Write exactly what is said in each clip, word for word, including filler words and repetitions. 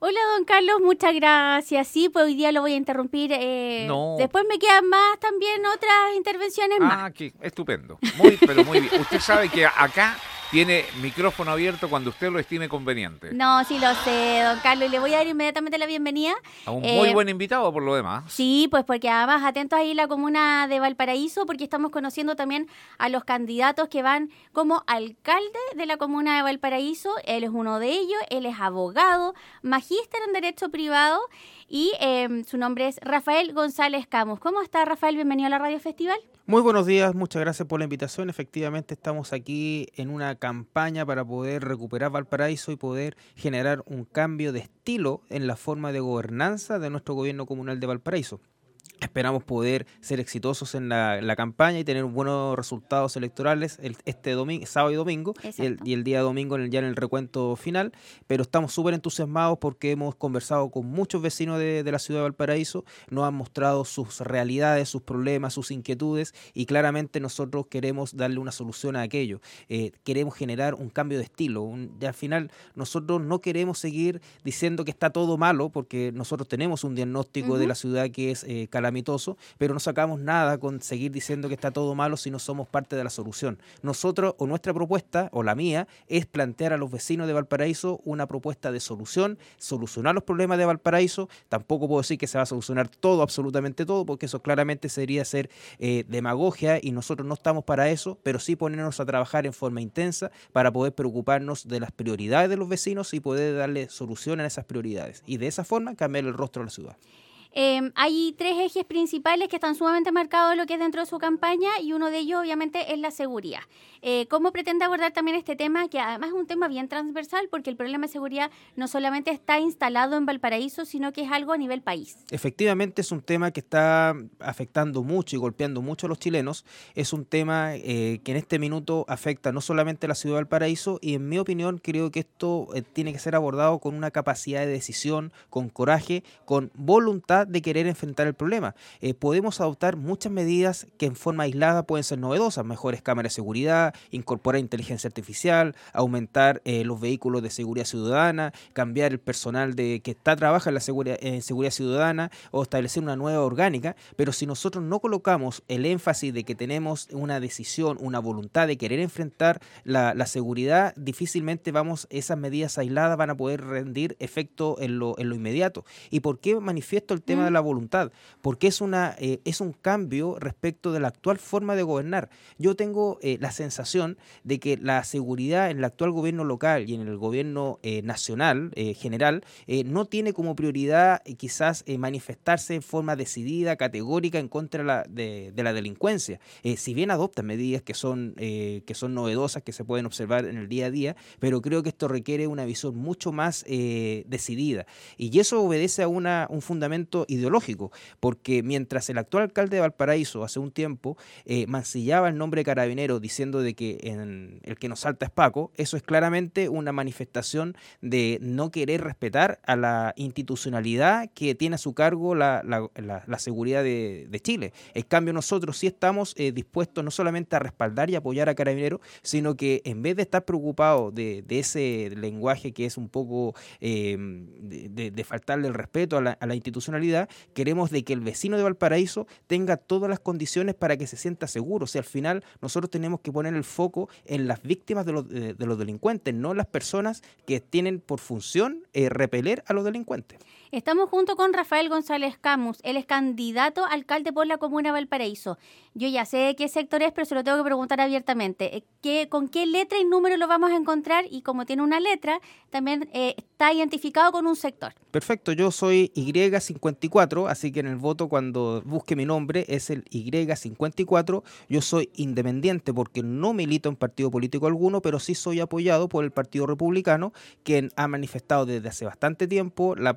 Hola, don Carlos, muchas gracias. Sí, pues hoy día lo voy a interrumpir. Eh, No. Después me quedan más también otras intervenciones Ah, más. qué estupendo. Muy, pero muy bien. Usted sabe que acá tiene micrófono abierto cuando usted lo estime conveniente. No, sí lo sé, don Carlos, y le voy a dar inmediatamente la bienvenida. A un Eh, muy buen invitado por lo demás. Sí, pues porque además atentos ahí en la comuna de Valparaíso, porque estamos conociendo también a los candidatos que van como alcalde de la comuna de Valparaíso. Él es uno de ellos, él es abogado, magíster en Derecho Privado y eh, su nombre es Rafael González Camus. ¿Cómo está, Rafael? Bienvenido a la Radio Festival. Muy buenos días, muchas gracias por la invitación. Efectivamente estamos aquí en una campaña para poder recuperar Valparaíso y poder generar un cambio de estilo en la forma de gobernanza de nuestro gobierno comunal de Valparaíso. Esperamos poder ser exitosos en la, la campaña y tener buenos resultados electorales el, este domingo, sábado y domingo y el, y el día domingo en el, ya en el recuento final, pero estamos súper entusiasmados porque hemos conversado con muchos vecinos de, de la ciudad de Valparaíso, nos han mostrado sus realidades, sus problemas, sus inquietudes y claramente nosotros queremos darle una solución a aquello. Eh, queremos generar un cambio de estilo. Un, y al final nosotros no queremos seguir diciendo que está todo malo porque nosotros tenemos un diagnóstico uh-huh. de la ciudad que es eh, calamitoso, pero no sacamos nada con seguir diciendo que está todo malo si no somos parte de la solución. Nosotros, o nuestra propuesta, o la mía, es plantear a los vecinos de Valparaíso una propuesta de solución, solucionar los problemas de Valparaíso. Tampoco puedo decir que se va a solucionar todo, absolutamente todo, porque eso claramente sería ser eh, demagogia y nosotros no estamos para eso, pero sí ponernos a trabajar en forma intensa para poder preocuparnos de las prioridades de los vecinos y poder darle solución a esas prioridades. Y de esa forma cambiar el rostro de la ciudad. Eh, hay tres ejes principales que están sumamente marcados en lo que es dentro de su campaña y uno de ellos obviamente es la seguridad. Eh, ¿Cómo pretende abordar también este tema? Que además es un tema bien transversal porque el problema de seguridad no solamente está instalado en Valparaíso, sino que es algo a nivel país. Efectivamente es un tema que está afectando mucho y golpeando mucho a los chilenos. Es un tema eh, que en este minuto afecta no solamente a la ciudad de Valparaíso y en mi opinión creo que esto eh, tiene que ser abordado con una capacidad de decisión, con coraje, con voluntad de querer enfrentar el problema. Eh, podemos adoptar muchas medidas que en forma aislada pueden ser novedosas, mejores cámaras de seguridad, incorporar inteligencia artificial, aumentar eh, los vehículos de seguridad ciudadana, cambiar el personal de que está trabaja en la seguridad, en seguridad ciudadana o establecer una nueva orgánica, pero si nosotros no colocamos el énfasis de que tenemos una decisión, una voluntad de querer enfrentar la, la seguridad, difícilmente vamos, esas medidas aisladas van a poder rendir efecto en lo, en lo inmediato. ¿Y por qué manifiesto el tema de la voluntad? Porque es una eh, es un cambio respecto de la actual forma de gobernar. Yo tengo eh, la sensación de que la seguridad en el actual gobierno local y en el gobierno eh, nacional eh, general eh, no tiene como prioridad eh, quizás eh, manifestarse en forma decidida, categórica en contra de la, de, de la delincuencia. Eh, si bien adoptan medidas que son eh, que son novedosas, que se pueden observar en el día a día, pero creo que esto requiere una visión mucho más eh, decidida. Y eso obedece a una, un fundamento ideológico, porque mientras el actual alcalde de Valparaíso hace un tiempo eh, mancillaba el nombre de Carabineros diciendo de que en el que nos salta es Paco, eso es claramente una manifestación de no querer respetar a la institucionalidad que tiene a su cargo la, la, la, la seguridad de, de Chile. En cambio nosotros sí estamos eh, dispuestos no solamente a respaldar y apoyar a Carabineros, sino que en vez de estar preocupados de, de ese lenguaje que es un poco eh, de, de, de faltarle el respeto a la, a la institucionalidad, queremos de que el vecino de Valparaíso tenga todas las condiciones para que se sienta seguro. O sea, al final nosotros tenemos que poner el foco en las víctimas de los, de, de los delincuentes, no en las personas que tienen por función eh, repeler a los delincuentes. Estamos junto con Rafael González Camus, él es candidato a alcalde por la comuna de Valparaíso. Yo ya sé de qué sector es, pero se lo tengo que preguntar abiertamente. ¿Qué, ¿Con qué letra y número lo vamos a encontrar? Y como tiene una letra, también eh, está identificado con un sector. Perfecto, yo soy Y cincuenta y cuatro, así que en el voto cuando busque mi nombre es el Y cincuenta y cuatro. Yo soy independiente porque no milito en partido político alguno, pero sí soy apoyado por el Partido Republicano, quien ha manifestado desde hace bastante tiempo la posibilidad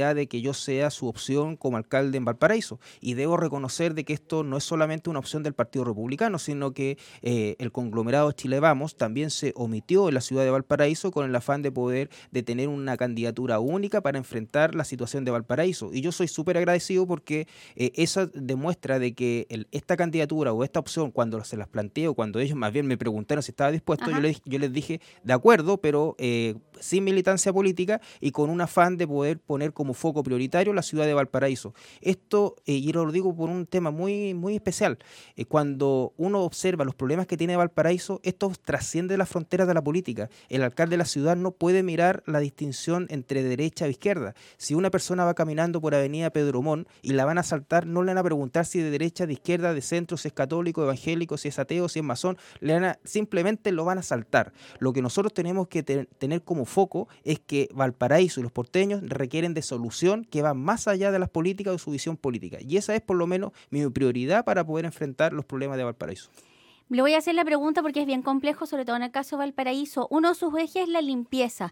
posibilidad de que yo sea su opción como alcalde en Valparaíso. Y debo reconocer de que esto no es solamente una opción del Partido Republicano, sino que eh, el conglomerado Chile Vamos también se omitió en la ciudad de Valparaíso con el afán de poder de tener una candidatura única para enfrentar la situación de Valparaíso. Y yo soy súper agradecido porque eh, eso demuestra de que el, esta candidatura o esta opción, cuando se las planteo, cuando ellos más bien me preguntaron si estaba dispuesto, yo les, yo les dije, de acuerdo, pero eh, sin militancia política y con un afán de poder poner como foco prioritario la ciudad de Valparaíso. Esto, eh, y lo digo por un tema muy, muy especial, eh, cuando uno observa los problemas que tiene Valparaíso, esto trasciende las fronteras de la política. El alcalde de la ciudad no puede mirar la distinción entre derecha e izquierda. Si una persona va caminando por Avenida Pedro Montt y la van a asaltar, no le van a preguntar si de derecha, de izquierda, de centro, si es católico, evangélico, si es ateo, si es masón, le van a, simplemente lo van a asaltar. Lo que nosotros tenemos que te, tener como foco es que Valparaíso y los porteños requieren de solución que va más allá de las políticas o de su visión política. Y esa es por lo menos mi prioridad para poder enfrentar los problemas de Valparaíso. Le voy a hacer la pregunta porque es bien complejo, sobre todo en el caso de Valparaíso. Uno de sus ejes es la limpieza.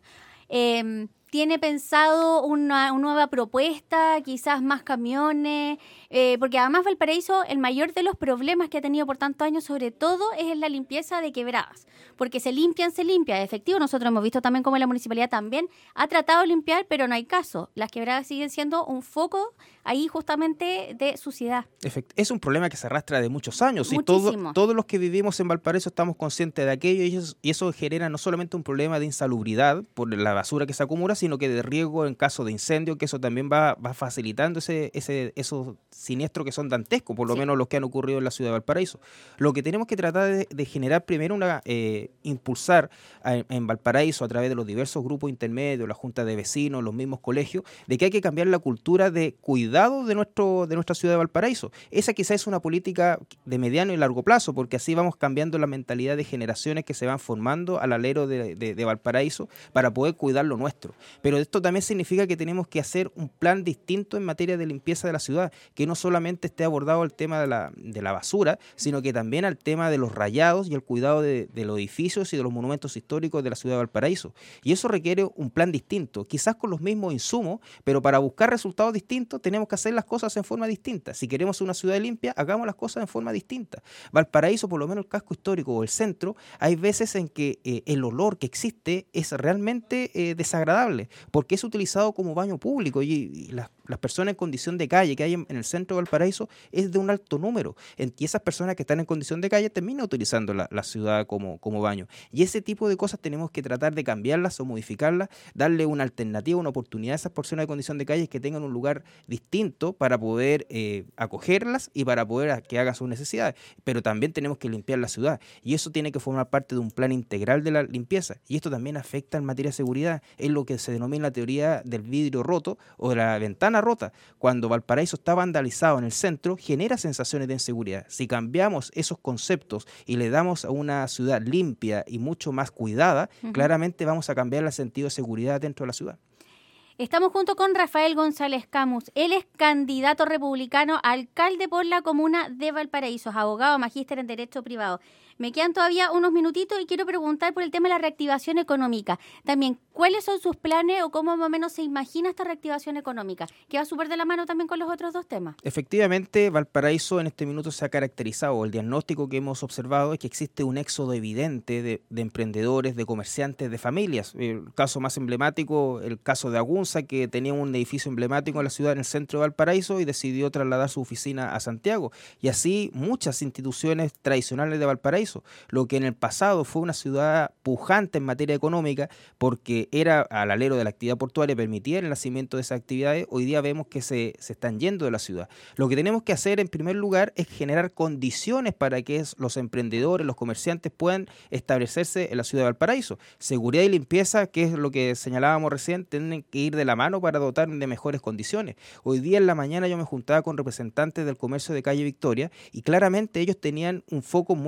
Eh, ¿Tiene pensado una, una nueva propuesta, quizás más camiones? Eh, porque además Valparaíso, el mayor de los problemas que ha tenido por tantos años, sobre todo, es en la limpieza de quebradas. Porque se limpian, se limpian. Efectivo, nosotros hemos visto también cómo la municipalidad también ha tratado de limpiar, pero no hay caso. Las quebradas siguen siendo un foco ahí justamente de suciedad. Es un problema que se arrastra de muchos años. Y todo, todos los que vivimos en Valparaíso estamos conscientes de aquello y eso, y eso genera no solamente un problema de insalubridad por la basura que se acumula, sino que de riesgo en caso de incendio, que eso también va, va facilitando ese, ese, esos siniestros que son dantescos, por lo sí. menos los que han ocurrido en la ciudad de Valparaíso. Lo que tenemos que tratar de, de generar primero, una eh, impulsar a, en Valparaíso a través de los diversos grupos intermedios, la junta de vecinos, los mismos colegios, de que hay que cambiar la cultura de cuidado de, nuestro, de nuestra ciudad de Valparaíso. Esa quizás es una política de mediano y largo plazo, porque así vamos cambiando la mentalidad de generaciones que se van formando al alero de, de, de Valparaíso para poder cuidar lo nuestro. Pero esto también significa que tenemos que hacer un plan distinto en materia de limpieza de la ciudad, que no solamente esté abordado el tema de la, de la basura, sino que también al tema de los rayados y el cuidado de, de los edificios y de los monumentos históricos de la ciudad de Valparaíso. Y eso requiere un plan distinto, quizás con los mismos insumos, pero para buscar resultados distintos tenemos que hacer las cosas en forma distinta. Si queremos una ciudad limpia, hagamos las cosas en forma distinta. Valparaíso, por lo menos el casco histórico o el centro, hay veces en que eh, el olor que existe es realmente eh, desagradable, porque es utilizado como baño público y, y las, las personas en condición de calle que hay en, en el centro de Valparaíso es de un alto número, y esas personas que están en condición de calle terminan utilizando la, la ciudad como, como baño. Y ese tipo de cosas tenemos que tratar de cambiarlas o modificarlas, darle una alternativa, una oportunidad a esas personas en condición de calle que tengan un lugar distinto para poder eh, acogerlas y para poder que hagan sus necesidades. Pero también tenemos que limpiar la ciudad y eso tiene que formar parte de un plan integral de la limpieza, y esto también afecta en materia de seguridad. Es lo que se denomina la teoría del vidrio roto o de la ventana rota. Cuando Valparaíso está vandalizado en el centro, genera sensaciones de inseguridad. Si cambiamos esos conceptos y le damos a una ciudad limpia y mucho más cuidada, uh-huh. claramente vamos a cambiar el sentido de seguridad dentro de la ciudad. Estamos junto con Rafael González Camus. Él es candidato republicano a alcalde por la comuna de Valparaíso, es abogado, magíster en Derecho Privado. Me quedan todavía unos minutitos y quiero preguntar por el tema de la reactivación económica. También, ¿cuáles son sus planes o cómo más o menos se imagina esta reactivación económica? Que va súper de la mano también con los otros dos temas. Efectivamente, Valparaíso en este minuto se ha caracterizado, el diagnóstico que hemos observado es que existe un éxodo evidente de, de emprendedores, de comerciantes, de familias. El caso más emblemático, el caso de Agunza, que tenía un edificio emblemático en la ciudad, en el centro de Valparaíso, y decidió trasladar su oficina a Santiago. Y así muchas instituciones tradicionales de Valparaíso, lo que en el pasado fue una ciudad pujante en materia económica porque era al alero de la actividad portuaria, permitía el nacimiento de esas actividades, hoy día vemos que se, se están yendo de la ciudad. Lo que tenemos que hacer en primer lugar es generar condiciones para que los emprendedores, los comerciantes puedan establecerse en la ciudad de Valparaíso. Seguridad y limpieza, que es lo que señalábamos recién, tienen que ir de la mano para dotar de mejores condiciones. Hoy día en la mañana yo me juntaba con representantes del comercio de calle Victoria y claramente ellos tenían un foco muy, muy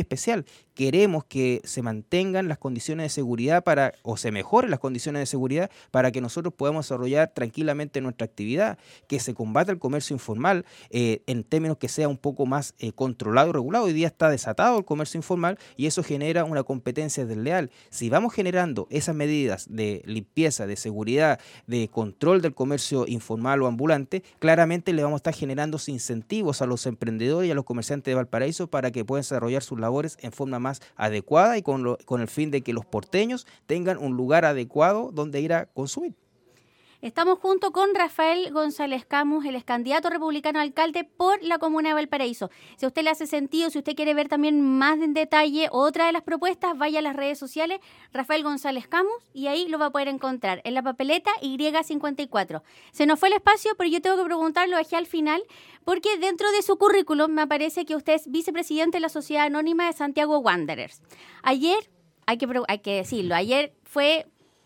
especial. Queremos que se mantengan las condiciones de seguridad para, o se mejoren las condiciones de seguridad para que nosotros podamos desarrollar tranquilamente nuestra actividad, que se combata el comercio informal eh, en términos que sea un poco más eh, controlado y regulado. Hoy día está desatado el comercio informal y eso genera una competencia desleal. Si vamos generando esas medidas de limpieza, de seguridad, de control del comercio informal o ambulante, claramente le vamos a estar generando incentivos a los emprendedores y a los comerciantes de Valparaíso para que puedan desarrollar sus labores en forma más adecuada y con, lo, con el fin de que los porteños tengan un lugar adecuado donde ir a consumir. Estamos junto con Rafael González Camus, el ex candidato republicano a alcalde por la comuna de Valparaíso. Si a usted le hace sentido, si usted quiere ver también más en detalle otra de las propuestas, vaya a las redes sociales, Rafael González Camus, y ahí lo va a poder encontrar, en la papeleta Y cincuenta y cuatro. Se nos fue el espacio, pero yo tengo que preguntarlo aquí al final, porque dentro de su currículum me aparece que usted es vicepresidente de la Sociedad Anónima de Santiago Wanderers. Ayer, hay que, hay que decirlo, ayer fue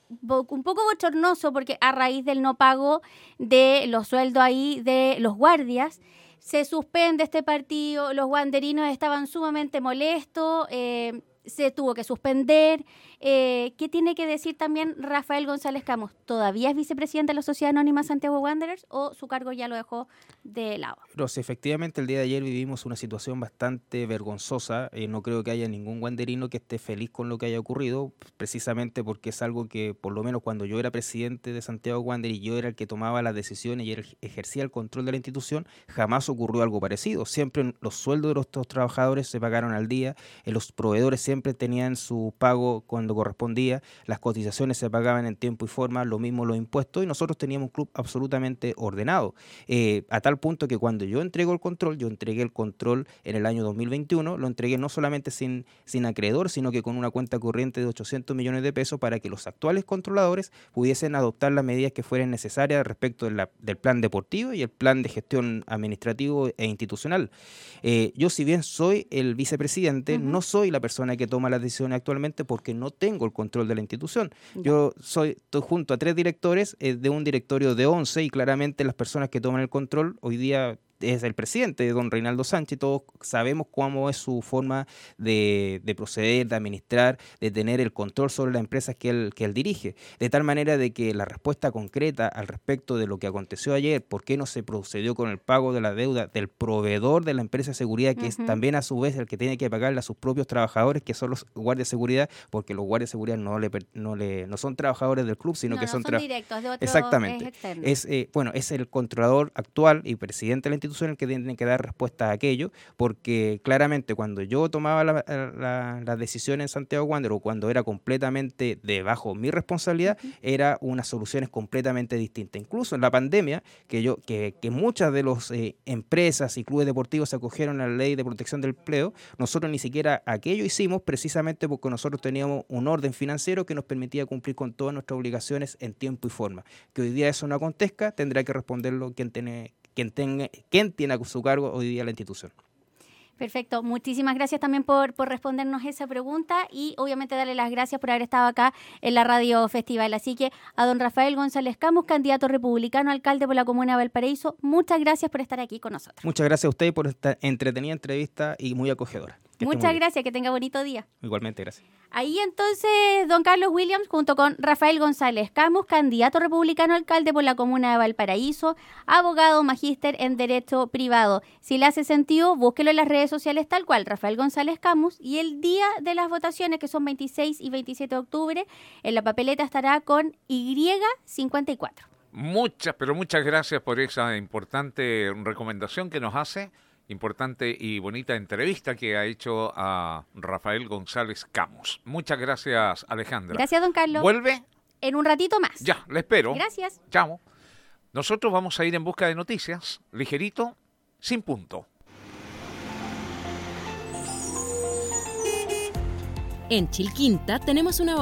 un poco bochornoso porque a raíz del no pago de los sueldos ahí de los guardias, se suspende este partido, los wanderinos estaban sumamente molestos, eh, se tuvo que suspender. Eh, ¿Qué tiene que decir también Rafael González Camus? ¿Todavía es vicepresidente de la Sociedad Anónima Santiago Wanderers o su cargo ya lo dejó de lado? Pero sí, efectivamente el día de ayer vivimos una situación bastante vergonzosa. Eh, no creo que haya ningún wanderino que esté feliz con lo que haya ocurrido, precisamente porque es algo que, por lo menos cuando yo era presidente de Santiago Wanderers y yo era el que tomaba las decisiones y era el, ejercía el control de la institución, jamás ocurrió algo parecido. Siempre los sueldos de los, los trabajadores se pagaron al día, eh, los proveedores siempre tenían su pago cuando correspondía, las cotizaciones se pagaban en tiempo y forma, lo mismo los impuestos, y nosotros teníamos un club absolutamente ordenado, eh, a tal punto que cuando yo entrego el control, yo entregué el control en el año dos mil veintiuno, lo entregué no solamente sin, sin acreedor, sino que con una cuenta corriente de ochocientos millones de pesos para que los actuales controladores pudiesen adoptar las medidas que fueran necesarias respecto de la, del plan deportivo y el plan de gestión administrativo e institucional. Eh, yo, si bien soy el vicepresidente, uh-huh. no soy la persona que toma las decisiones actualmente porque no tengo el control de la institución. Yo soy estoy junto a tres directores eh, de un directorio de once y claramente las personas que toman el control hoy día es el presidente, don Reinaldo Sánchez. Todos sabemos cómo es su forma de, de proceder, de administrar, de tener el control sobre las empresas que él, que él dirige. De tal manera de que la respuesta concreta al respecto de lo que aconteció ayer, por qué no se procedió con el pago de la deuda del proveedor de la empresa de seguridad, que uh-huh. es también a su vez el que tiene que pagarle a sus propios trabajadores, que son los guardias de seguridad, porque los guardias de seguridad no le no le no son trabajadores del club, sino no, que no son, son tra- directos de otro. Exactamente. Es, es eh, bueno, es el controlador actual y presidente de la institución el que tiene que dar respuesta a aquello, porque claramente cuando yo tomaba la, la, la decisión en Santiago Wanderers o cuando era completamente debajo mi responsabilidad, uh-huh. era unas soluciones completamente distintas. Incluso en la pandemia, que yo que, que muchas de las eh, empresas y clubes deportivos se acogieron a la ley de protección del empleo, nosotros ni siquiera aquello hicimos precisamente porque nosotros teníamos un orden financiero que nos permitía cumplir con todas nuestras obligaciones en tiempo y forma. Que hoy día eso no acontezca, tendrá que responderlo quien tiene Quien, tenga, quien tiene a su cargo hoy día la institución. Perfecto. Muchísimas gracias también por, por respondernos esa pregunta y obviamente darle las gracias por haber estado acá en la Radio Festival. Así que a don Rafael González Camus, candidato republicano, alcalde por la comuna de Valparaíso, muchas gracias por estar aquí con nosotros. Muchas gracias a usted por esta entretenida entrevista y muy acogedora. Que Muchas gracias, que tenga bonito día. Igualmente, gracias. Ahí entonces, don Carlos Williams, junto con Rafael González Camus, candidato republicano alcalde por la comuna de Valparaíso, abogado, magíster en Derecho Privado. Si le hace sentido, búsquelo en las redes sociales tal cual, Rafael González Camus, y el día de las votaciones, que son veintiséis y veintisiete de octubre, en la papeleta estará con Y cincuenta y cuatro. Muchas, pero muchas gracias por esa importante recomendación que nos hace. Importante y bonita entrevista que ha hecho a Rafael González Camus. Muchas gracias, Alejandra. Gracias, don Carlos. ¿Vuelve? En un ratito más. Ya, le espero. Gracias. Chao. Nosotros vamos a ir en busca de noticias, ligerito, sin punto. En Chilquinta tenemos una